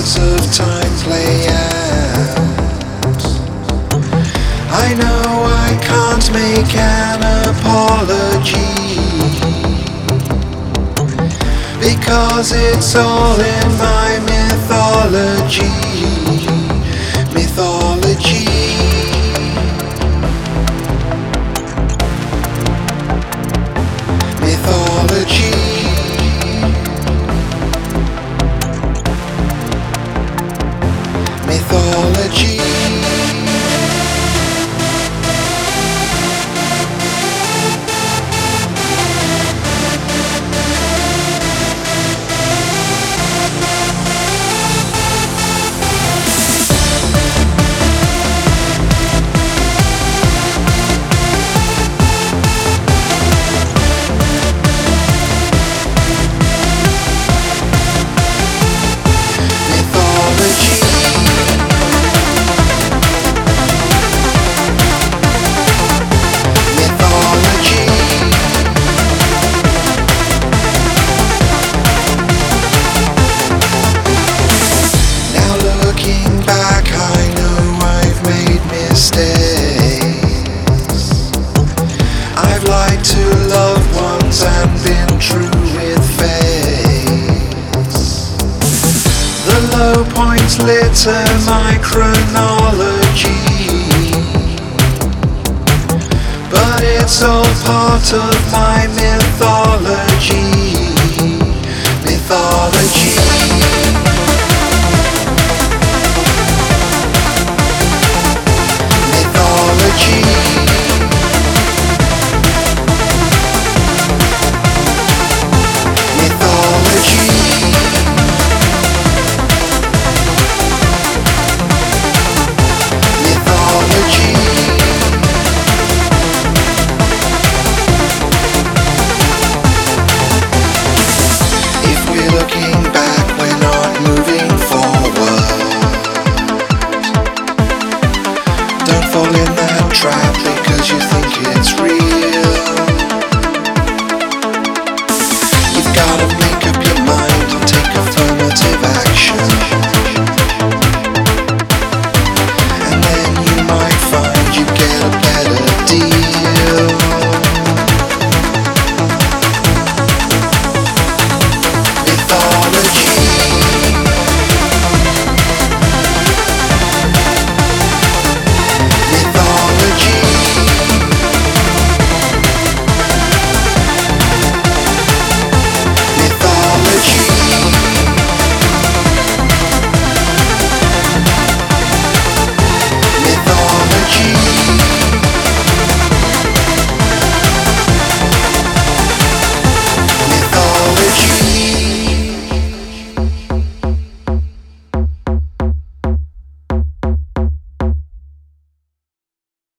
course of time play out. I know I can't make an apology, because it's all in my mythology. Mythology. Mythology. Mythology. I've lied to loved ones and been true with face. The low points litter my chronology, but it's all part of my mythology.